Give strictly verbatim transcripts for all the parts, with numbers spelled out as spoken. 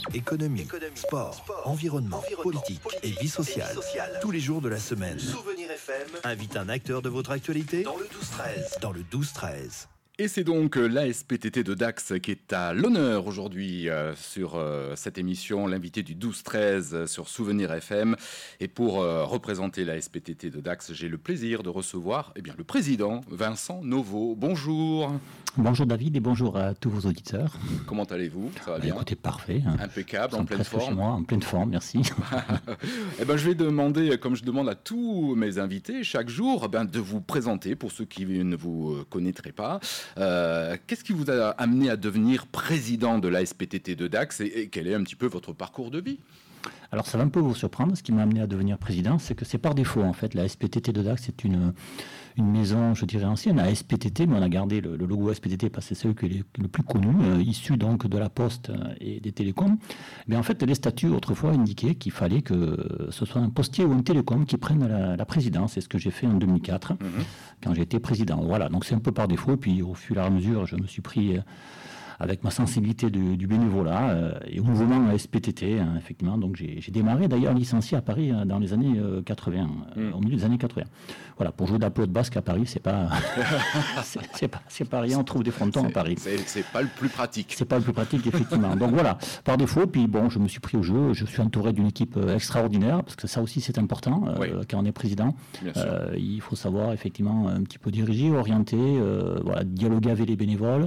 Économie, Économie sport, sport, environnement, environnement politique, politique et vie sociale. sociale. Tous les jours de la semaine. Souvenir F M invite un acteur de votre actualité dans le douze treize. Dans le douze treize. Et c'est donc l'A S P T T de Dax qui est à l'honneur aujourd'hui euh, sur euh, cette émission, l'invité du douze treize sur Souvenir F M. Et pour euh, représenter l'A S P T T de Dax, j'ai le plaisir de recevoir eh bien, le président Vincent Novo. Bonjour. Bonjour David et bonjour à tous vos auditeurs. Comment allez-vous ? Ça va bah, bien ? Écoutez, parfait. Impeccable, en pleine forme. Chez moi, en pleine forme, merci. eh ben, je vais demander, comme je demande à tous mes invités chaque jour, ben, de vous présenter pour ceux qui ne vous connaîtraient pas. Euh, qu'est-ce qui vous a amené à devenir président de l'A S P T T de Dax et, et quel est un petit peu votre parcours de vie ? Alors ça va un peu vous surprendre, ce qui m'a amené à devenir président, c'est que c'est par défaut en fait. La S P T T de Dax c'est une, une maison, je dirais ancienne, à S P T T, mais on a gardé le, le logo S P T T parce que c'est celui qui est le plus connu, euh, issu donc de la Poste et des télécoms. Mais en fait les statuts autrefois indiquaient qu'il fallait que ce soit un postier ou un télécom qui prenne la, la présidence. C'est ce que j'ai fait en deux mille quatre, mmh. quand j'ai été président. Voilà, donc c'est un peu par défaut, et puis au fur et à mesure je me suis pris... Euh, avec ma sensibilité du, du bénévolat euh, et au mouvement S P T T, hein, effectivement. Donc j'ai, j'ai démarré d'ailleurs licencié à Paris hein, dans les années euh, quatre-vingts, euh, mm. au milieu des années quatre-vingts. Voilà, pour jouer de la pelote basque à Paris, c'est pas, c'est, c'est pas, c'est pas rien. On trouve des frontons c'est, à Paris. C'est, c'est pas le plus pratique. C'est pas le plus pratique, effectivement. Donc voilà, par défaut. Puis bon, je me suis pris au jeu. Je suis entouré d'une équipe extraordinaire parce que ça aussi c'est important euh, oui. quand on est président. Euh, il faut savoir effectivement un petit peu diriger, orienter, euh, voilà, dialoguer avec les bénévoles.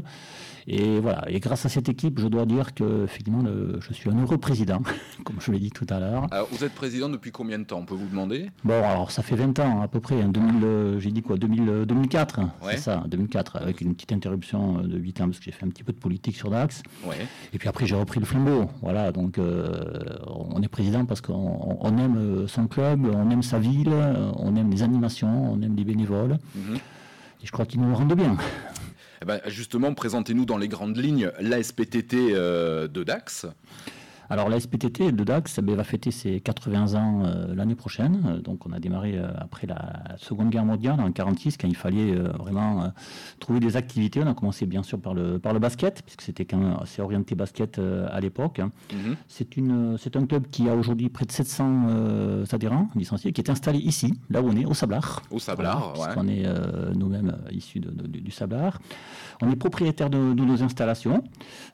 Et voilà. Et grâce à cette équipe, je dois dire que effectivement, le, je suis un heureux président, comme je l'ai dit tout à l'heure. Alors, vous êtes président depuis combien de temps, on peut vous demander ? Bon, alors ça fait vingt ans à peu près, en deux mille, euh, j'ai dit quoi, deux mille, deux mille quatre, ouais. C'est ça, deux mille quatre, avec une petite interruption de huit ans parce que j'ai fait un petit peu de politique sur Dax. Ouais. Et puis après, j'ai repris le flambeau. Voilà, donc euh, on est président parce qu'on on aime son club, on aime sa ville, on aime les animations, on aime les bénévoles. Mm-hmm. Et je crois qu'ils nous le rendent bien. Eh ben justement, présentez-nous dans les grandes lignes l'A S P T T euh, de Dax. Alors l'A S P T T de Dax eh va fêter ses quatre-vingts ans euh, l'année prochaine. Donc on a démarré euh, après la Seconde Guerre mondiale en quarante-six, quand il fallait euh, vraiment euh, trouver des activités. On a commencé bien sûr par le par le basket, puisque c'était quand même assez orienté basket euh, à l'époque. Mm-hmm. C'est une c'est un club qui a aujourd'hui près de sept cents euh, adhérents licenciés, qui est installé ici, là où on est, au Sablard. Au Sablard, voilà, ouais. Puisqu'on est euh, nous-mêmes euh, issus de, de, de, du Sablard. On est propriétaire de, de nos installations.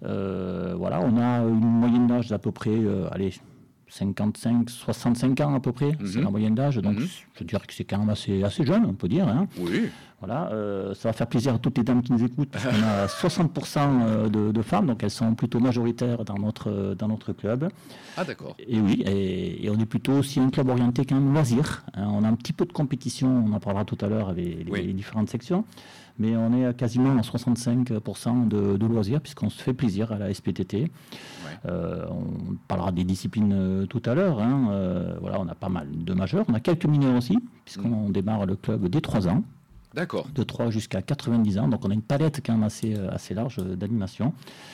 Euh, voilà, on a une moyenne d'âge d'à peu près, euh, allez, cinquante-cinq, soixante-cinq ans à peu près, mm-hmm. c'est la moyenne d'âge. Donc, mm-hmm. je dirais que c'est quand même assez, assez jeune, on peut dire. Hein. Oui. Voilà, euh, ça va faire plaisir à toutes les dames qui nous écoutent, parce qu'on a soixante pour cent de, de femmes, donc elles sont plutôt majoritaires dans notre, dans notre club. Ah, d'accord. Et oui, et, et on est plutôt aussi un club orienté quand même loisir. Hein, on a un petit peu de compétition, on en parlera tout à l'heure avec les, oui. les différentes sections, mais on est quasiment à soixante-cinq pour cent de, de loisirs, puisqu'on se fait plaisir à la S P T T. Ouais. Euh, on parlera des disciplines euh, tout à l'heure. Hein, euh, voilà, on a pas mal de majeurs, on a quelques mineurs aussi, puisqu'on mmh. démarre le club dès trois ans. D'accord. De trois jusqu'à quatre-vingt-dix ans, donc on a une palette quand même assez, assez large d'animation,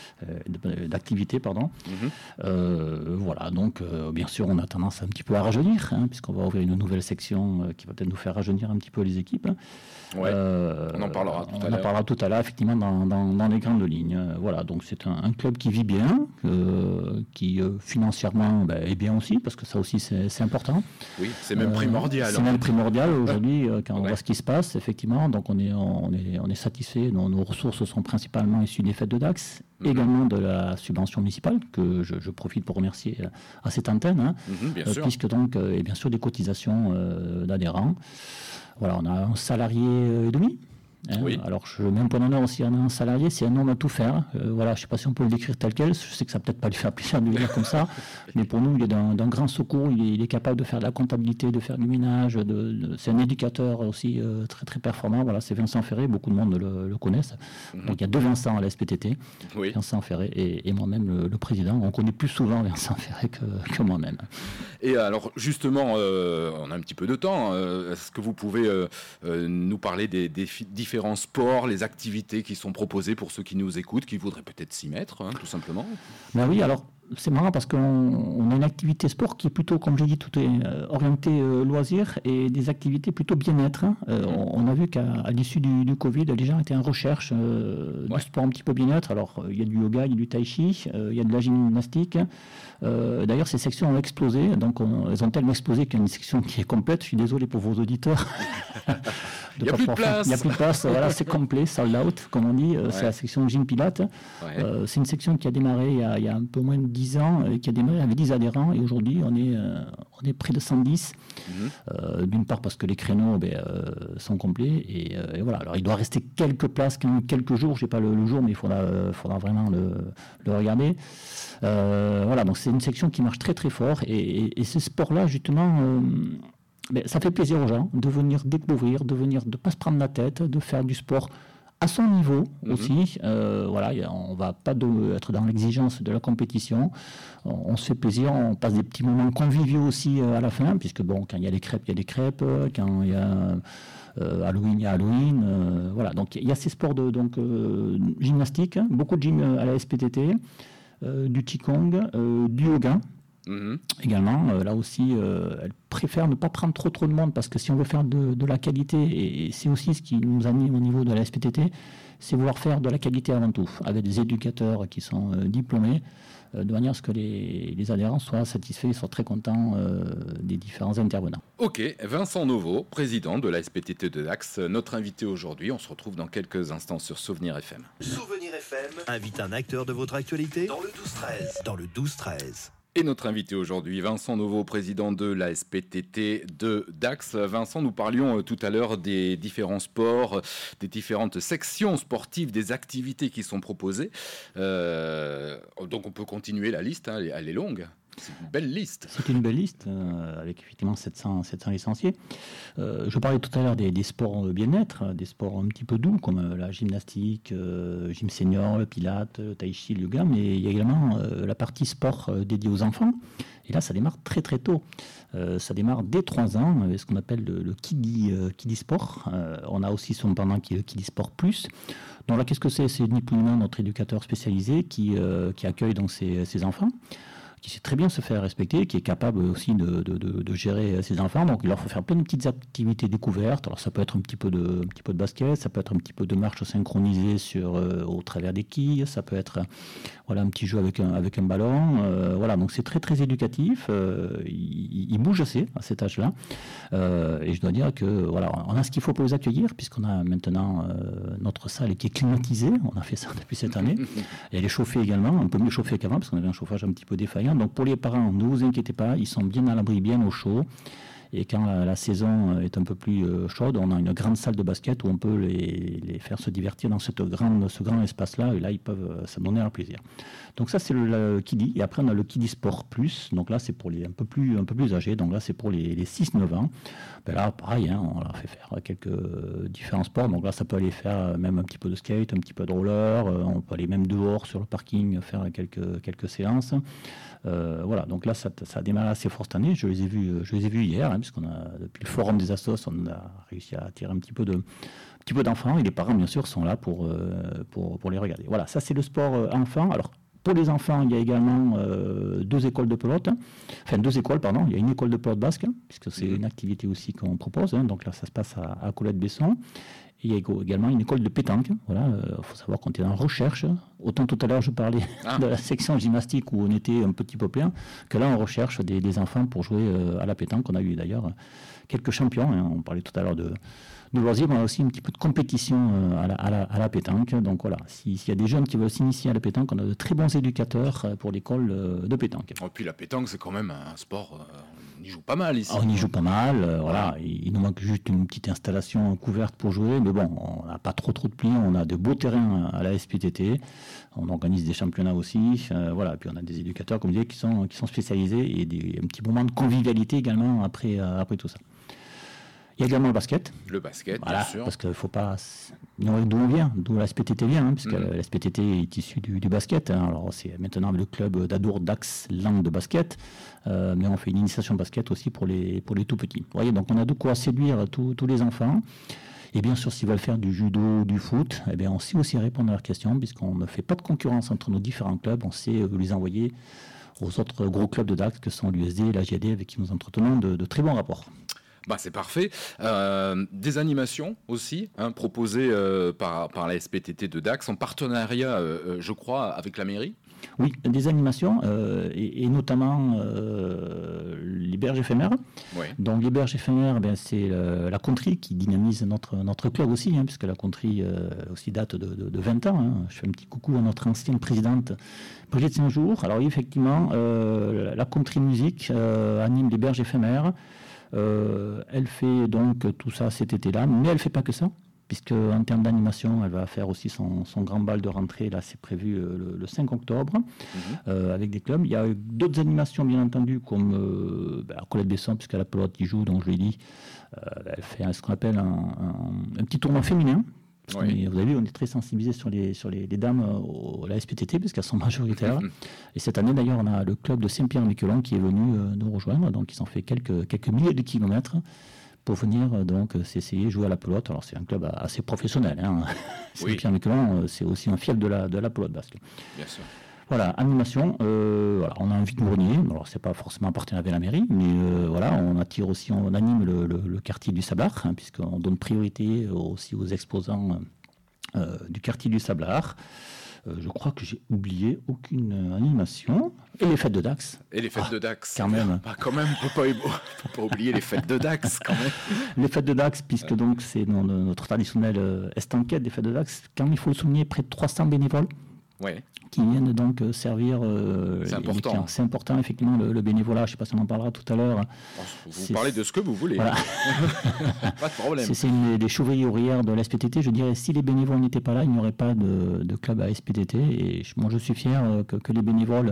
euh, d'activité, pardon. Mm-hmm. Euh, voilà, donc euh, bien sûr on a tendance un petit peu à rajeunir, hein, puisqu'on va ouvrir une nouvelle section euh, qui va peut-être nous faire rajeunir un petit peu les équipes. Ouais, euh, on en parlera tout on à l'heure. On en parlera tout à l'heure, effectivement, dans, dans, dans les grandes lignes. Voilà, donc c'est un, un club qui vit bien, euh, qui euh, financièrement ben, est bien aussi, parce que ça aussi c'est, c'est important. Oui, c'est même primordial. Euh, c'est même primordial aujourd'hui, euh, quand ouais. on voit ce qui se passe, effectivement. Donc on est, on est, on est satisfait. Nos, nos ressources sont principalement issues des fêtes de Dax, mm-hmm. également de la subvention municipale, que je, je profite pour remercier à cette antenne, hein, mm-hmm, bien euh, sûr. puisque donc, euh, et bien sûr des cotisations euh, d'adhérents. Voilà, on a un salarié et demi. Hein, oui. Alors je mets un point d'honneur aussi à un salarié, c'est un homme à tout faire. Euh, voilà, je ne sais pas si on peut le décrire tel quel, je sais que ça ne va peut-être pas lui faire plaisir de le dire comme ça, mais pour nous il est d'un, d'un grand secours, il est, il est capable de faire de la comptabilité, de faire du ménage, de, de, c'est un éducateur aussi euh, très très performant. Voilà, c'est Vincent Ferré, beaucoup de monde le, le connaissent. Mm-hmm. Donc il y a deux Vincent à la S P T T, oui. Vincent Ferré et, et moi-même le, le président. On connaît plus souvent Vincent Ferré que, que moi-même. Et alors justement, euh, on a un petit peu de temps, euh, est-ce que vous pouvez euh, euh, nous parler des, des fi- différents sports, les activités qui sont proposées pour ceux qui nous écoutent, qui voudraient peut-être s'y mettre, hein, tout simplement. Ben oui, alors c'est marrant parce qu'on on a une activité sport qui est plutôt, comme j'ai dit, tout est euh, orienté euh, loisirs et des activités plutôt bien-être. Hein. Euh, on, on a vu qu'à à l'issue du, du Covid, les gens étaient en recherche euh, Ouais. de sport un petit peu bien-être. Alors, il euh, y a du yoga, il y a du tai chi, il euh, y a de la gymnastique. Euh, d'ailleurs, ces sections ont explosé. Donc, on, elles ont tellement explosé qu'il y a une section qui est complète. Je suis désolé pour vos auditeurs. Il n'y a plus de place. Il n'y a plus de place. Voilà, c'est complet, sold out, comme on dit. Euh, Ouais. C'est la section gym pilate. Ouais. Euh, c'est une section qui a démarré il y a, il y a un peu moins de dix ans, et qui a démarré avec dix adhérents, et aujourd'hui on est, euh, on est près de cent dix. Mhm. Euh, d'une part parce que les créneaux ben, euh, sont complets, et, euh, et voilà. Alors il doit rester quelques places, quand même, quelques jours, je sais pas le, le jour, mais il faudra, euh, faudra vraiment le, le regarder. Euh, voilà, donc c'est une section qui marche très très fort, et, et, et ce sport-là, justement, euh, ben, ça fait plaisir aux gens de venir découvrir, de venir, de pas se prendre la tête, de faire du sport à son niveau aussi. Euh, voilà, y a- on ne va pas de- être dans l'exigence de la compétition. On, on se fait plaisir, on passe des petits moments conviviaux aussi euh, à la fin, puisque bon, quand il y a des crêpes, il y a des crêpes. euh, Quand il y a euh, Halloween, il y a Halloween. euh, voilà, donc il y a ces sports de donc, euh, gymnastique, hein, beaucoup de gym euh, à la S P T T, euh, du Qigong, euh, du yoga. Mhm. Également, euh, là aussi, euh, elle préfère ne pas prendre trop trop de monde, parce que si on veut faire de, de la qualité, et, et c'est aussi ce qui nous anime au niveau de la S P T T, c'est vouloir faire de la qualité avant tout, avec des éducateurs qui sont euh, diplômés, euh, de manière à ce que les, les adhérents soient satisfaits, soient très contents euh, des différents intervenants. Ok, Vincent Novo, président de la S P T T de Dax, notre invité aujourd'hui. On se retrouve dans quelques instants sur Souvenir F M. Souvenir F M invite un acteur de votre actualité dans le douze treize. Dans le douze treize. Et notre invité aujourd'hui, Vincent Novo, président de la S P T T de Dax. Vincent, nous parlions euh, tout à l'heure des différents sports, des différentes sections sportives, des activités qui sont proposées. Euh, donc on peut continuer la liste, hein, elle est- elle est longue. C'est une belle liste. C'est une belle liste, euh, avec effectivement sept cents, sept cents licenciés. Euh, je parlais tout à l'heure des, des sports bien-être, des sports un petit peu doux, comme euh, la gymnastique, euh, gym senior, le pilate, le tai chi, le yoga, mais il y a également euh, la partie sport euh, dédiée aux enfants. Et là, ça démarre très très tôt. Euh, ça démarre dès trois ans, avec ce qu'on appelle le, le kiddie, euh, kiddie sport. Euh, on a aussi son pendant qui est le kiddie sport plus. Donc là, qu'est-ce que c'est? C'est ni plus ni moins notre éducateur spécialisé qui, euh, qui accueille donc ces, ces enfants, qui sait très bien se faire respecter, qui est capable aussi de, de, de, de gérer ses enfants. Donc il leur faut faire plein de petites activités découvertes. Alors ça peut être un petit peu de, un petit peu de basket, ça peut être un petit peu de marche synchronisée sur, euh, au travers des quilles, ça peut être voilà, un petit jeu avec un, avec un ballon. Euh, voilà, donc c'est très très éducatif. Euh, il, il bouge assez à cet âge-là. Euh, et je dois dire que voilà, on a ce qu'il faut pour les accueillir, puisqu'on a maintenant euh, notre salle qui est climatisée. On a fait ça depuis cette année. Et elle est chauffée également, un peu mieux chauffée qu'avant, parce qu'on avait un chauffage un petit peu défaillant. Donc pour les parents, ne vous inquiétez pas, ils sont bien à l'abri, bien au chaud. Et quand la, la saison est un peu plus euh, chaude, on a une grande salle de basket où on peut les, les faire se divertir dans cette grande, ce grand espace-là. Et là, ils peuvent euh, s'adonner à leur plaisir. Donc ça, c'est le, le kiddie. Et après, on a le kiddie sport plus. Donc là, c'est pour les un peu plus, un peu plus âgés. Donc là, c'est pour les, les six neuf ans. Ben là, pareil, hein, on leur fait faire quelques euh, différents sports. Donc là, ça peut aller faire même un petit peu de skate, un petit peu de roller. Euh, on peut aller même dehors sur le parking faire quelques, quelques séances. Euh, voilà, donc là, ça, ça a démarré assez fort cette année. Je les ai vus, je les ai vus hier, hein, puisqu'on a, depuis le forum des assos, on a réussi à attirer un petit peu de, un petit peu d'enfants, et les parents, bien sûr, sont là pour, euh, pour, pour les regarder. Voilà, ça, c'est le sport euh, enfant. Alors, pour les enfants, il y a également euh, deux écoles de pelote, hein. Enfin, deux écoles, pardon. Il y a une école de pelote basque, hein, puisque c'est une activité aussi qu'on propose. Hein. Donc là, ça se passe à, à Colette-Besson. Et il y a également une école de pétanque. Voilà, il faut savoir qu'on était en recherche. Autant tout à l'heure, je parlais ah. de la section gymnastique où on était un petit peu plein, que là, on recherche des, des enfants pour jouer euh, à la pétanque. On a eu d'ailleurs quelques champions. Hein. On parlait tout à l'heure de, de loisirs, mais on a aussi un petit peu de compétition euh, à, la, à, la, à la pétanque. Donc voilà, s'il si y a des jeunes qui veulent s'initier à la pétanque, on a de très bons éducateurs pour l'école euh, de pétanque. Et puis la pétanque, c'est quand même un sport... Euh... On y joue pas mal ici. On y joue pas mal, euh, voilà. Il, il nous manque juste une petite installation couverte pour jouer, mais bon, on n'a pas trop trop de plis, on a de beaux terrains à la S P T T, on organise des championnats aussi, euh, voilà. Et puis on a des éducateurs, comme je disais, qui sont, qui sont spécialisés, et des, un petit moment de convivialité également après, euh, après tout ça. Il y a également le basket. Le basket, voilà, bien sûr. Parce qu'il ne faut pas... D'où on vient, d'où la S P T T vient, hein, puisque mmh. la S P T T est issue du, du basket. Hein. Alors c'est maintenant le club d'Adour Dax Langue de basket, euh, mais on fait une initiation basket aussi pour les, pour les tout petits. Vous voyez, donc on a de quoi séduire tous les enfants. Et bien sûr, s'ils veulent faire du judo, du foot, eh bien, on sait aussi répondre à leurs questions, puisqu'on ne fait pas de concurrence entre nos différents clubs. On sait les envoyer aux autres gros clubs de Dax, que sont l'U S D et la J A D, avec qui nous entretenons de, de très bons rapports. Bah, c'est parfait. Euh, des animations aussi, hein, proposées euh, par, par la S P T T de Dax, en partenariat, euh, je crois, avec la mairie. Oui, des animations, euh, et, et notamment euh, les berges éphémères. Oui. Donc les berges éphémères, ben, c'est euh, la country qui dynamise notre, notre club aussi, hein, puisque la country euh, aussi date de, de, de vingt ans. Hein. Je fais un petit coucou à notre ancienne présidente Brigitte Saint-Jour. Alors effectivement, euh, la country musique euh, anime les berges éphémères. Euh, elle fait donc tout ça cet été-là, mais elle ne fait pas que ça, puisque en termes d'animation, elle va faire aussi son, son grand bal de rentrée, là c'est prévu euh, le, le cinq octobre, mmh. euh, avec des clubs. Il y a d'autres animations, bien entendu, comme euh, bah, Colette Besson, puisqu'à la pelote il joue, donc je l'ai dit, euh, elle fait ce qu'on appelle un, un, un petit tournoi féminin. Oui. Vous avez vu, on est très sensibilisé sur les, sur les, les dames au, à la S P T T, puisqu'elles sont majoritaires. Et cette année, d'ailleurs, on a le club de Saint-Pierre-en-Miquelon qui est venu euh, nous rejoindre. Donc, ils ont fait quelques, quelques milliers de kilomètres pour venir euh, donc s'essayer jouer à la pelote. Alors, c'est un club assez professionnel. Hein. Oui. Saint-Pierre-en-Miquelon, c'est aussi un fief de la, de la pelote basque. Bien sûr. Voilà, animation, euh, voilà, on a un vide-grenier, alors c'est pas forcément appartenant avec la mairie, mais euh, voilà, on attire aussi, on anime le, le, le quartier du Sablard, hein, puisqu'on donne priorité aussi aux exposants euh, du quartier du Sablard. Euh, je crois que j'ai oublié aucune animation. Et les fêtes de Dax. Et les fêtes ah, de Dax. Quand même. Bah, quand même, il ne faut, faut pas oublier les fêtes de Dax, quand même. Les fêtes de Dax, puisque euh. donc c'est notre traditionnelle euh, estanquette des fêtes de Dax. Quand il faut le souligner, près de trois cents bénévoles. Ouais. Qui viennent donc servir euh, c'est les, important. les clients. C'est important, effectivement, le, le bénévolat. Je ne sais pas si on en parlera tout à l'heure. Vous c'est, parlez de ce que vous voulez. Voilà. Pas de problème. C'est, c'est une des chevaliers ouvrières de la S P T T. Je dirais, si les bénévoles n'étaient pas là, il n'y aurait pas de, de club à S P T T. Et je, moi, je suis fier que, que les bénévoles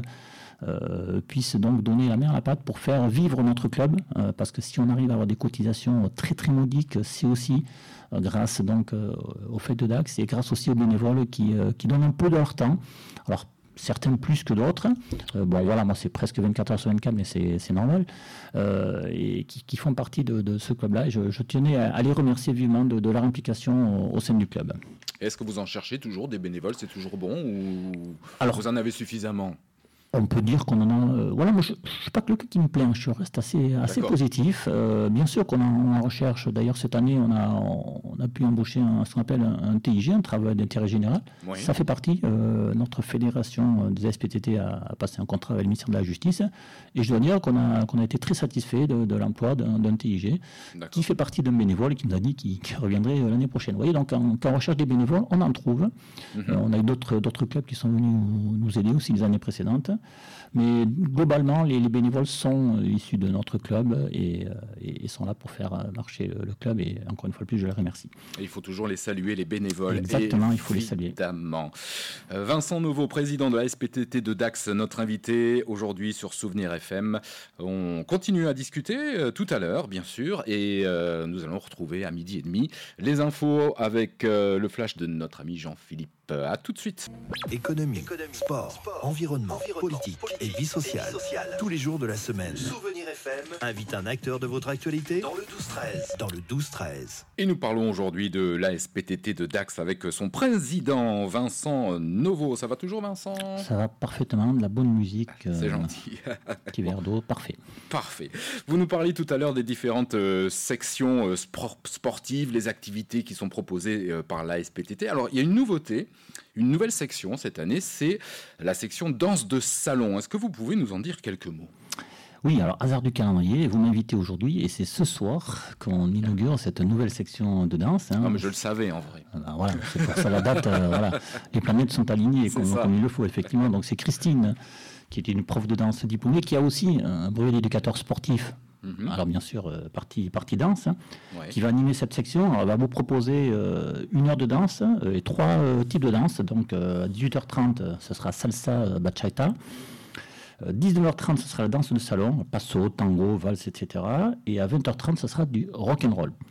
euh, puissent donc donner la main à la pâte pour faire vivre notre club. Euh, parce que si on arrive à avoir des cotisations très, très modiques, c'est aussi euh, grâce donc euh, au fait de Dax et grâce aussi aux bénévoles qui, euh, qui donnent un peu de leur temps. Alors, certains plus que d'autres. Euh, bon, voilà, moi, c'est presque vingt-quatre heures sur vingt-quatre, mais c'est, c'est normal. Euh, et qui, qui font partie de, de ce club-là. Et je, je tenais à, à les remercier vivement de, de leur implication au, au sein du club. Est-ce que vous en cherchez toujours des bénévoles? C'est toujours bon ou alors, vous en avez suffisamment? On peut dire qu'on en a... Euh, voilà, moi, je ne suis pas que le cas qui me plaint, je reste assez, assez positif. Euh, bien sûr qu'on en recherche. D'ailleurs, cette année, on a, on a pu embaucher un, ce qu'on appelle un, un T I G, un travail d'intérêt général. Oui. Ça fait partie. Euh, notre fédération des S P T T a, a passé un contrat avec le ministère de la Justice. Et je dois dire qu'on a, qu'on a été très satisfait de, de l'emploi d'un, d'un T I G D'accord. qui fait partie d'un bénévole et qui nous a dit qu'il, qu'il reviendrait l'année prochaine. Vous voyez, donc quand, quand on recherche des bénévoles, on en trouve. Mm-hmm. Euh, on a eu d'autres, d'autres clubs qui sont venus nous, nous aider aussi les années précédentes. Mais globalement, les, les bénévoles sont issus de notre club et, et, et sont là pour faire marcher le, le club. Et encore une fois de plus, je les remercie. Et il faut toujours les saluer, les bénévoles. Exactement, il faut les saluer. Évidemment. Vincent Nouveau, président de la S P T T de Dax, notre invité aujourd'hui sur Souvenir F M. On continue à discuter euh, tout à l'heure, bien sûr, et euh, nous allons retrouver à midi et demi les infos avec euh, le flash de notre ami Jean-Philippe. À tout de suite. Économie, Économie sport, sport, environnement, environnement politique, politique et vie sociale. sociale. Tous les jours de la semaine. Souvenir F M invite un acteur de votre actualité dans le douze treize. Dans le douze treize. Et nous parlons aujourd'hui de l'A S P T T de Dax avec son président Vincent Nouveau. Ça va toujours, Vincent? Ça va parfaitement, de la bonne musique. C'est euh, gentil. Petit verre d'eau, parfait. Parfait. Vous nous parliez tout à l'heure des différentes euh, sections euh, sport- sportives, les activités qui sont proposées euh, par l'A S P T T. Alors, il y a une nouveauté. Une nouvelle section cette année, c'est la section danse de salon. Est-ce que vous pouvez nous en dire quelques mots? Oui, alors hasard du calendrier, vous m'invitez aujourd'hui et c'est ce soir qu'on inaugure cette nouvelle section de danse. Hein. Non, mais je le savais en vrai. Alors, voilà, c'est pour ça la date, euh, voilà. Les planètes sont alignées comme, comme il le faut effectivement. Donc c'est Christine, qui est une prof de danse diplômée, qui a aussi un brevet d'éducateur sportif. Mmh. Alors bien sûr, euh, partie, partie danse, hein, ouais. qui va animer cette section. Alors, elle va vous proposer euh, une heure de danse euh, et trois euh, types de danse. Donc euh, à dix-huit heures trente, ce sera salsa, euh, bachata. Euh, dix-neuf heures trente, ce sera la danse de salon, passo, tango, valse, et cetera. Et à vingt heures trente, ce sera du rock and roll.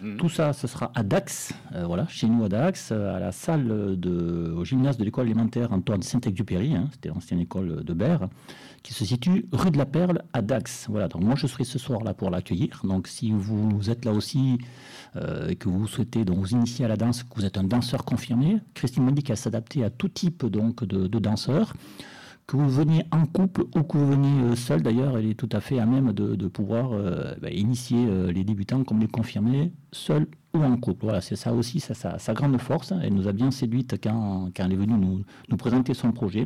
Mmh. Tout ça, ce sera à Dax, euh, voilà, chez nous à Dax, à la salle de, au gymnase de l'école élémentaire Antoine Saint-Exupéry, hein, c'était l'ancienne école de Berre, qui se situe rue de la Perle à Dax. Voilà, donc moi je serai ce soir là pour l'accueillir. Donc si vous êtes là aussi euh, et que vous souhaitez donc vous initier à la danse, que vous êtes un danseur confirmé, Christine m'a dit qu'elle s'adaptait à tout type donc de, de danseurs. Que vous veniez en couple ou que vous veniez seul, d'ailleurs, elle est tout à fait à même de, de pouvoir euh, bah, initier euh, les débutants comme les confirmés, seul ou en couple. Voilà, c'est ça aussi, ça, ça, sa grande force. Elle nous a bien séduite quand, quand elle est venue nous, nous présenter son projet.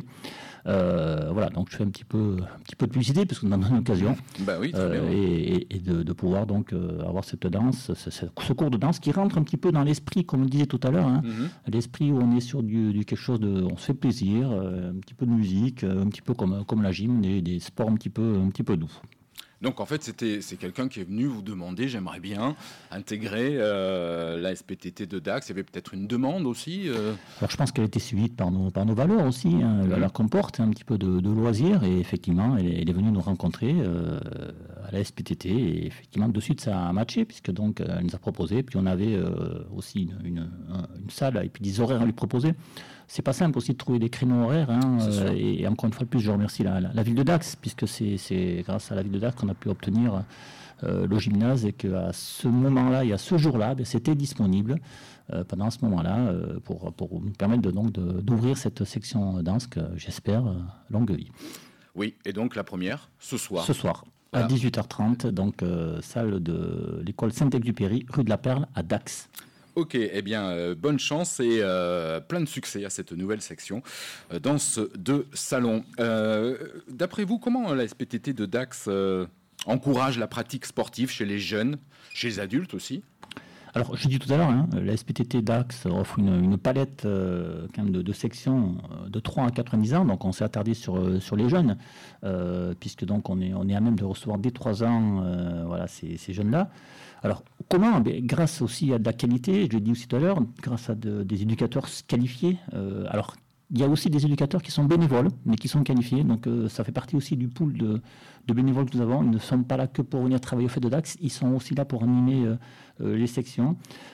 Euh, voilà, donc je fais un petit peu, un petit peu de publicité parce qu'on en a une occasion. Bah oui, très euh, bien. Et, et de, de pouvoir donc euh, avoir cette danse, ce, ce cours de danse qui rentre un petit peu dans l'esprit, comme on le disait tout à l'heure, hein, mm-hmm. l'esprit où on est sur du, du quelque chose de, on se fait plaisir, euh, un petit peu de musique, euh, un petit peu comme, comme la gym, des, des sports un petit peu, un petit peu doux. Donc en fait, c'était, c'est quelqu'un qui est venu vous demander, j'aimerais bien intégrer euh, la S P T T de Dax. Il y avait peut-être une demande aussi euh... Alors je pense qu'elle a été suivie par nos, par nos valeurs aussi. Hein. Mmh. Elle comporte un petit peu de, de loisirs et effectivement, elle, elle est venue nous rencontrer euh, à la S P T T et effectivement, de suite, ça a matché puisque donc elle nous a proposé. Puis on avait euh, aussi une, une, une salle et puis des horaires à lui proposer. C'est pas simple aussi de trouver des créneaux horaires. Hein, euh, et, et encore une fois de plus, je remercie la, la, la ville de Dax, puisque c'est, c'est grâce à la ville de Dax qu'on a pu obtenir euh, le gymnase et qu'à ce moment-là et à ce jour-là, ben, c'était disponible euh, pendant ce moment-là euh, pour, pour nous permettre de, donc, de, d'ouvrir cette section danse que j'espère euh, longue vie. Oui, et donc la première, ce soir. Ce soir. Voilà. À dix-huit heures trente, donc euh, salle de l'école Saint-Exupéry, rue de la Perle à Dax. Ok, eh bien, euh, bonne chance et euh, plein de succès à cette nouvelle section euh, danse de salon. Euh, d'après vous, comment la S P T T de Dax euh, encourage la pratique sportive chez les jeunes, chez les adultes aussi ? Alors, je dis tout à l'heure, hein, la S P T T Dax offre une, une palette euh, quand même de, de sections de trois à quatre-vingt-dix ans, donc on s'est attardé sur, sur les jeunes, euh, puisque donc on est, on est à même de recevoir dès trois ans euh, voilà, ces, ces jeunes-là. Alors, comment ? Ben, grâce aussi à de la qualité, je l'ai dit aussi tout à l'heure, grâce à de, des éducateurs qualifiés. Euh, alors, il y a aussi des éducateurs qui sont bénévoles, mais qui sont qualifiés. Donc, euh, ça fait partie aussi du pool de, de bénévoles que nous avons. Ils ne sont pas là que pour venir travailler au fait de Dax. Ils sont aussi là pour animer euh, euh, les sections.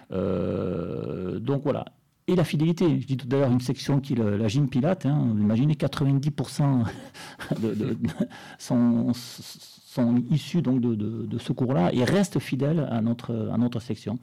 Euh, donc, voilà. Et la fidélité. Je dis tout à l'heure une section qui est le, la gym pilate. Hein, vous imaginez, quatre-vingt-dix pour cent de, de, de, sont... sont issus donc de, de, de ce cours-là et restent fidèles à notre, à notre section.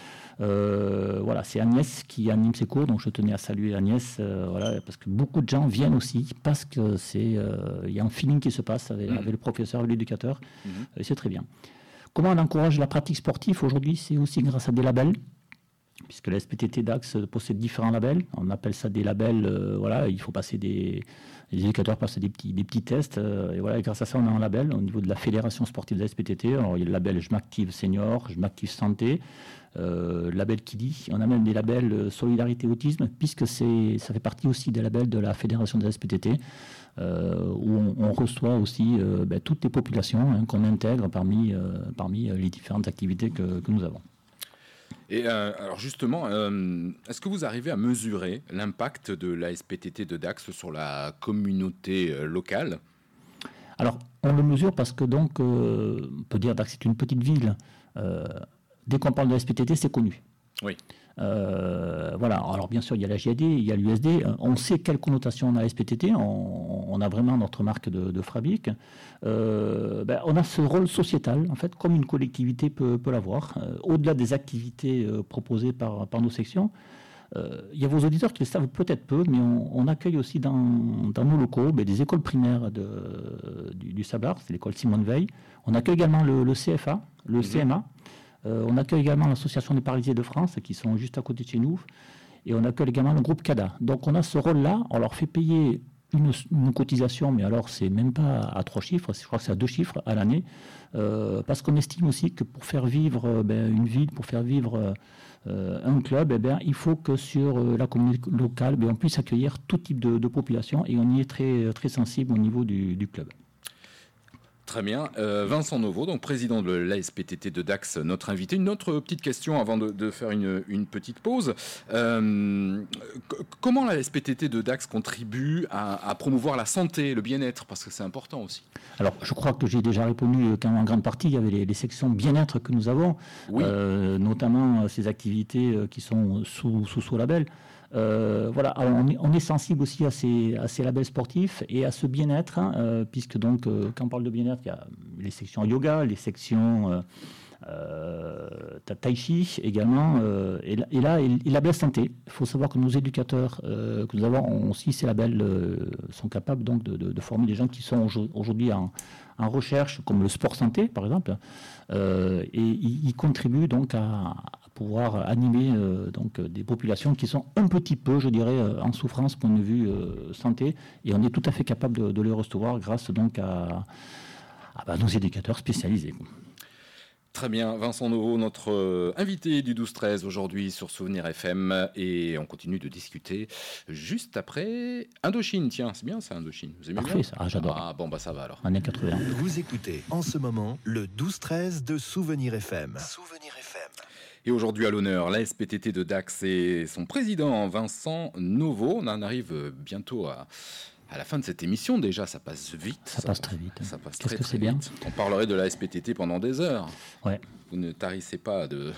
Euh, voilà, c'est Agnès qui anime ces cours, donc je tenais à saluer Agnès, euh, voilà, parce que beaucoup de gens viennent aussi, parce que c'est, euh, y a un feeling qui se passe avec, mmh. avec le professeur, avec l'éducateur, mmh. et c'est très bien. Comment on encourage la pratique sportive aujourd'hui ? C'est aussi grâce à des labels, puisque la S P T T Dax possède différents labels. On appelle ça des labels, euh, voilà, il faut passer des... Les éducateurs passent des petits, des petits tests, euh, et voilà, et grâce à ça, on a un label au niveau de la Fédération sportive de la S P T T. Alors, il y a le label Je m'active senior, Je m'active santé, euh, le label Kili. On a même des labels Solidarité Autisme, puisque c'est, ça fait partie aussi des labels de la Fédération de la S P T T, euh, où on, on reçoit aussi euh, ben, toutes les populations hein, qu'on intègre parmi, euh, parmi les différentes activités que, que nous avons. Et euh, alors justement, euh, est-ce que vous arrivez à mesurer l'impact de la S P T T de Dax sur la communauté euh, locale ? Alors, on le mesure parce que donc, euh, on peut dire Dax est une petite ville. Euh, dès qu'on parle de la S P T T, c'est connu. Oui. Euh, voilà. Alors bien sûr, il y a la J A D, il y a l'U S D. On sait quelle connotation on a la S P T T. On, on a vraiment notre marque de, de fabrique. Euh, ben, on a ce rôle sociétal, en fait, comme une collectivité peut, peut l'avoir. Euh, au-delà des activités euh, proposées par, par nos sections, euh, il y a vos auditeurs qui le savent peut-être peu, mais on, on accueille aussi dans, dans nos locaux ben, des écoles primaires de, du, du Sablard, c'est l'école Simone Veil. On accueille également le, le C F A, le mmh. C M A. Euh, on accueille également l'Association des paralysés de France, qui sont juste à côté de chez nous. Et on accueille également le groupe CADA. Donc on a ce rôle-là, on leur fait payer une, une cotisation, mais alors c'est même pas à trois chiffres, je crois que c'est à deux chiffres à l'année, euh, parce qu'on estime aussi que pour faire vivre ben, une ville, pour faire vivre euh, un club, eh ben, il faut que sur euh, la communauté locale, ben, on puisse accueillir tout type de, de population, et on y est très, très sensible au niveau du, du club. Très bien. Euh, Vincent Novo, donc président de l'A S P T T de Dax, notre invité. Une autre petite question avant de, de faire une, une petite pause. Euh, c- comment la S P T T de Dax contribue à, à promouvoir la santé, le bien-être, parce que c'est important aussi. Alors, je crois que j'ai déjà répondu qu'en grande partie, il y avait les, les sections bien-être que nous avons, Oui. euh, notamment euh, ces activités euh, qui sont sous, sous ce label. Euh, voilà, alors on, est, on est sensible aussi à ces, à ces labels sportifs et à ce bien-être, hein, euh, puisque donc, euh, quand on parle de bien-être, il y a les sections yoga, les sections euh, euh, tai chi également, euh, et, et là, et, et label santé. Il faut savoir que nos éducateurs euh, que nous avons ont aussi ces labels euh, sont capables donc de, de, de former des gens qui sont aujourd'hui en, en recherche, comme le sport santé par exemple, euh, et ils contribuent donc à, à pouvoir animer euh, donc des populations qui sont un petit peu, je dirais, euh, en souffrance point de vue euh, santé, et on est tout à fait capable de, de les recevoir grâce donc à, à bah, nos éducateurs spécialisés. Très bien, Vincent Novo, notre euh, invité du douze treize aujourd'hui sur Souvenir F M, et on continue de discuter juste après Indochine. Tiens, c'est bien ça, Indochine. Vous aimez Parfait, bien ça. Ah, j'adore. Ah bon, bah ça va alors. Années quatre-vingts. Vous écoutez en ce moment le douze treize de Souvenir F M. Souvenir F M. Et aujourd'hui à l'honneur, la S P T T de Dax et son président Vincent Novo. On en arrive bientôt à... À la fin de cette émission, déjà, ça passe vite. Ça, ça passe très vite. Ça passe Qu'est-ce très, que très c'est bien. vite. On parlerait de la S P T T pendant des heures. Ouais. Vous ne tarissez pas de...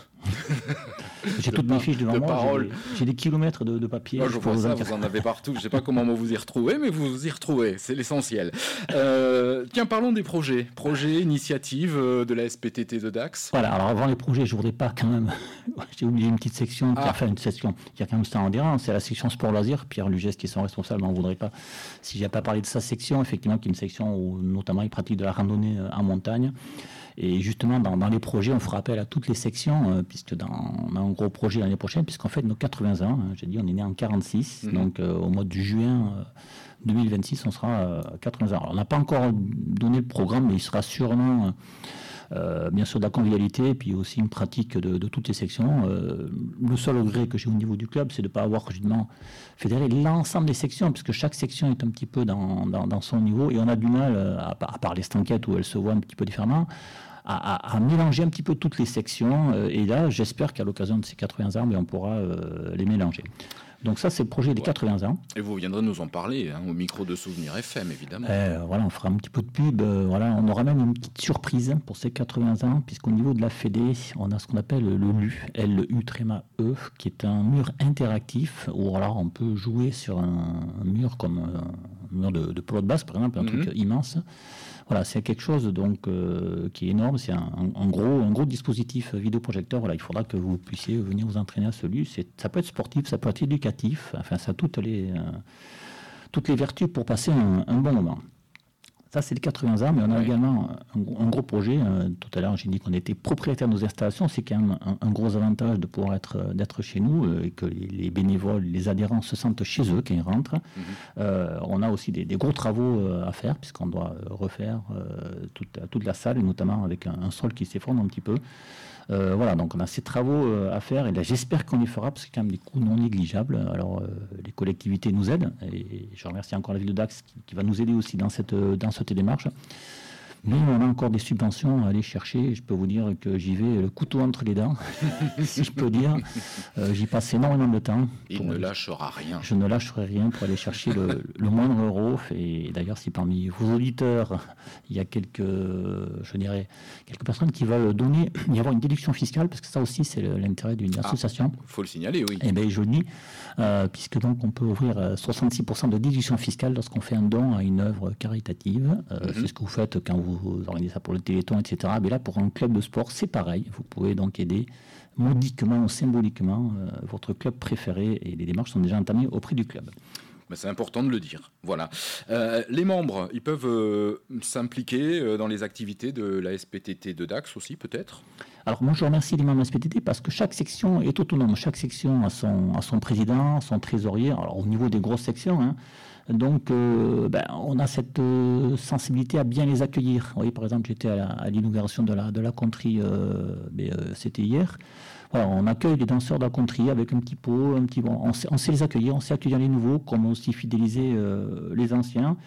J'ai de toutes par- mes fiches devant de moi. parole. J'ai des, j'ai des kilomètres de, de papier. Moi, je peux vois vous ça, en dire. vous en avez partout. Je ne sais pas comment vous y retrouvez, mais vous vous y retrouvez. C'est l'essentiel. Euh, tiens, parlons des projets. Projets, initiatives euh, de la S P T T de Dax. Voilà, alors avant les projets, je voudrais pas quand même. J'ai oublié une petite section, qui Ah. a fait une section qui a quand même ça en dire. C'est la section sport loisirs. Pierre Lugès qui est son responsable, m'en voudrait pas si j'ai pas parlé de sa section, effectivement, qui est une section où notamment il pratique de la randonnée euh, en montagne. Et justement, dans, dans les projets, on fera appel à toutes les sections, euh, puisque dans, on a un gros projet l'année prochaine, puisqu'en fait, nos quatre-vingts ans, hein, j'ai dit, on est né en quarante-six, Mhm. donc euh, au mois de juin euh, deux mille vingt-six, on sera euh, quatre-vingts ans. Alors, on n'a pas encore donné le programme, mais il sera sûrement... Euh, Euh, bien sûr de la convivialité et puis aussi une pratique de, de toutes les sections. Euh, le seul regret que j'ai au niveau du club, c'est de ne pas avoir justement fédéré l'ensemble des sections, puisque chaque section est un petit peu dans, dans, dans son niveau et on a du mal, à, à part les stanquettes où elles se voient un petit peu différemment, à, à, à mélanger un petit peu toutes les sections. Euh, et là, j'espère qu'à l'occasion de ces quatre-vingts ans, on pourra euh, les mélanger. Donc ça, c'est le projet des Ouais. quatre-vingts ans. Et vous viendrez nous en parler hein, au micro de Souvenir F M, évidemment. Euh, voilà, on fera un petit peu de pub. euh, voilà, on aura même une petite surprise pour ces quatre-vingts ans, puisqu'au niveau de la Fédé, on a ce qu'on appelle le L U, L U tréma E, qui est un mur interactif où alors on peut jouer sur un, un mur comme euh, un mur de, de pelote basse, par exemple, un Mhm. truc immense. Voilà, c'est quelque chose donc euh, qui est énorme. C'est un, un- un gros, un gros dispositif vidéoprojecteur. Voilà, il faudra que vous puissiez venir vous entraîner à celui. C'est, ça peut être sportif, ça peut être éducatif. Enfin, ça a toutes les, euh, toutes les vertus pour passer un, un bon moment. Ça, c'est les quatre-vingts ans, mais on a Oui. également un, gros- un gros projet. Euh, tout à l'heure, j'ai dit qu'on était propriétaire de nos installations. C'est quand même un, un gros avantage de pouvoir être, euh, d'être chez nous euh, et que les, les bénévoles, les adhérents se sentent chez eux quand ils rentrent. Mhm. Euh, on a aussi des, des gros travaux euh, à faire, puisqu'on doit euh, refaire euh, toute, toute la salle, et notamment avec un, un sol qui s'effondre un petit peu. Euh, voilà, donc on a ces travaux euh, à faire, et là j'espère qu'on les fera, parce que c'est quand même des coûts non négligeables. Alors euh, les collectivités nous aident, et je remercie encore la ville de Dax qui, qui va nous aider aussi dans cette, dans cette démarche. Mais on a encore des subventions à aller chercher. Je peux vous dire que j'y vais le couteau entre les dents, si je peux dire. Euh, j'y passe énormément de temps. Il pour- ne lâchera rien. Je ne lâcherai rien pour aller chercher le, le moindre euro. Et d'ailleurs, si parmi vos auditeurs, il y a quelques, je dirais, quelques personnes qui veulent donner, y avoir une déduction fiscale, parce que ça aussi, c'est le- l'intérêt d'une Ah. association. Il faut le signaler, oui. Eh bien, je le dis, euh, puisque donc on peut ouvrir euh, soixante-six pour cent de déduction fiscale lorsqu'on fait un don à une œuvre caritative. Euh, Mhm. C'est ce que vous faites quand vous, vous organisez ça pour le Téléthon, et cetera. Mais là, pour un club de sport, c'est pareil. Vous pouvez donc aider modiquement ou symboliquement euh, votre club préféré, et les démarches sont déjà entamées auprès du club. Mais c'est important de le dire. Voilà. Euh, les membres, ils peuvent euh, s'impliquer euh, dans les activités de la S P T T de Dax aussi, peut-être. Alors moi je remercie les membres de la S P T T parce que chaque section est autonome, chaque section a son, a son président, son trésorier, alors au niveau des grosses sections, hein. Donc euh, ben, on a cette euh, sensibilité à bien les accueillir. Vous voyez, par exemple, j'étais à, la- à l'inauguration de la, de la country, euh, ben, euh, c'était hier. Voilà, on accueille les danseurs de la country avec un petit pot, un petit bon, on sait, on sait les accueillir, on sait accueillir les nouveaux, comme aussi fidéliser euh, les anciens.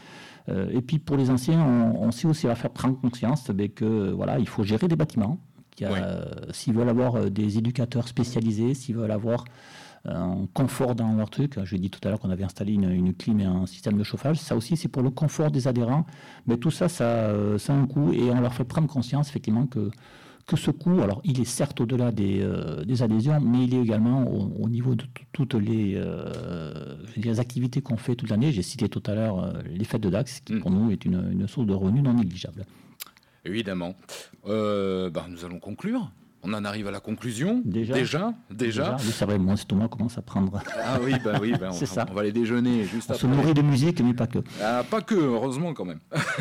Euh, et puis pour les anciens, on, on sait aussi leur faire prendre conscience ben, que voilà, il faut gérer des bâtiments. Qu'il y a, oui. euh, s'ils veulent avoir des éducateurs spécialisés, s'ils veulent avoir un confort dans leur truc. Je l'ai dit tout à l'heure qu'on avait installé une, une clim et un système de chauffage. Ça aussi, c'est pour le confort des adhérents. Mais tout ça, ça, ça a un coût et on leur fait prendre conscience, effectivement, que, que ce coût, alors il est certes au-delà des, euh, des adhésions, mais il est également au, au niveau de t- toutes les, euh, les activités qu'on fait toute l'année. J'ai cité tout à l'heure euh, les fêtes de Dax, qui pour mmh. nous est une, une source de revenus non négligeable. Évidemment. Euh, bah, nous allons conclure. On en arrive à la conclusion. Déjà, déjà, déjà. déjà. Oui, c'est vrai, mon estomac commence à prendre. Ah oui, bah oui, bah on, c'est ça. On va aller déjeuner juste on après. On se nourrit de musique, mais pas que. Ah, pas que, heureusement quand même.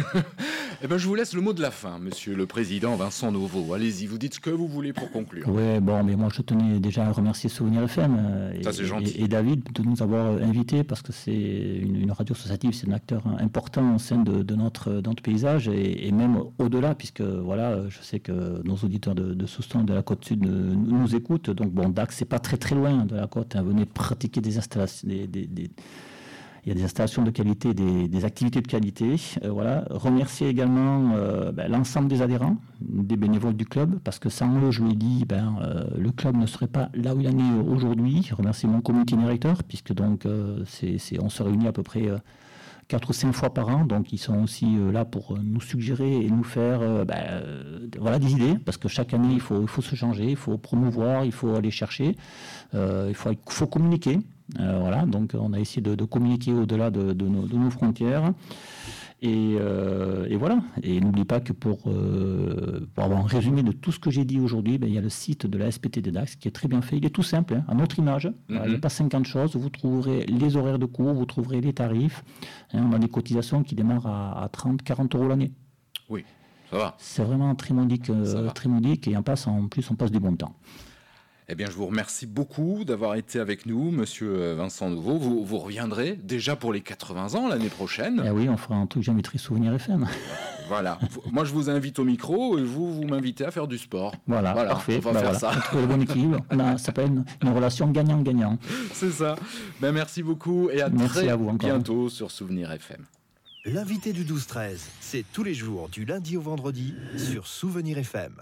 Eh ben, je vous laisse le mot de la fin, Monsieur le Président Vincent Novo. Allez-y, vous dites ce que vous voulez pour conclure. Oui, bon, mais moi je tenais déjà à remercier Souvenir F M euh, et, Ça, c'est gentil. Et, et David de nous avoir invités parce que c'est une, une radio associative, c'est un acteur important au sein de, de, notre, de notre paysage et, et même au-delà, puisque voilà, je sais que nos auditeurs de, de Soustons, de la côte sud, nous, nous écoutent. Donc bon, Dax, c'est pas très très loin de la côte. Hein, venez pratiquer des installations, des, des, des il y a des installations de qualité, des, des activités de qualité. Euh, voilà. Remercier également euh, ben, l'ensemble des adhérents, des bénévoles du club, parce que sans eux, je l'ai dit, ben, euh, le club ne serait pas là où il en est aujourd'hui. Remercier mon comité directeur, puisque donc euh, c'est, c'est, on se réunit à peu près euh, quatre ou cinq fois par an, donc ils sont aussi euh, là pour nous suggérer et nous faire euh, ben, euh, voilà, des idées, parce que chaque année, il faut, il faut se changer, il faut promouvoir, il faut aller chercher, euh, il faut, il faut communiquer. Euh, voilà, donc on a essayé de, de communiquer au-delà de, de, nos, de nos frontières. Et, euh, et voilà. Et n'oublie pas que pour, euh, pour avoir un résumé de tout ce que j'ai dit aujourd'hui, ben, il y a le site de la S P T T Dax qui est très bien fait. Il est tout simple, hein, à notre image. Mm-hmm. Voilà, il n'y a pas cinquante choses. Vous trouverez les horaires de cours, vous trouverez les tarifs. Hein, on a des cotisations qui démarrent à, à trente, quarante euros l'année. Oui, ça va. C'est vraiment très modique, euh, très modique et en, passe, en plus, on passe du bon temps. Eh bien, je vous remercie beaucoup d'avoir été avec nous, Monsieur Vincent Novo. Vous, vous reviendrez déjà pour les quatre-vingts ans l'année prochaine. Eh oui, on fera un truc j'inviterai Souvenir F M. Voilà. Moi, je vous invite au micro et vous, vous m'invitez à faire du sport. Voilà, voilà. Parfait. On va bah faire voilà. ça. On trouve le bon équilibre. Ça s'appelle une, une relation gagnant-gagnant. C'est ça. Ben, merci beaucoup et à merci très à vous bientôt sur Souvenir F M. L'invité du douze treize, c'est tous les jours du lundi au vendredi sur Souvenir F M.